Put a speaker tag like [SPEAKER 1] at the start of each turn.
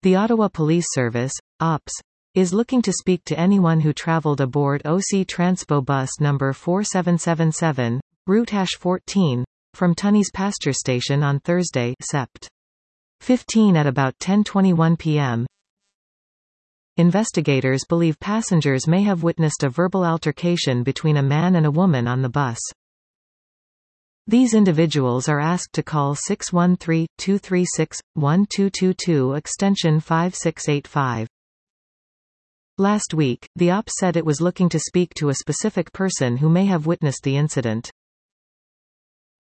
[SPEAKER 1] The Ottawa Police Service, OPS, is looking to speak to anyone who travelled aboard OC Transpo bus number 4777, route #14, from Tunney's Pasture Station on Thursday, Sept. 15 at about 10:21 p.m. Investigators believe passengers may have witnessed a verbal altercation between a man and a woman on the bus. These individuals are asked to call 613-236-1222 extension 5685. Last week, the OPS said it was looking to speak to a specific person who may have witnessed the incident.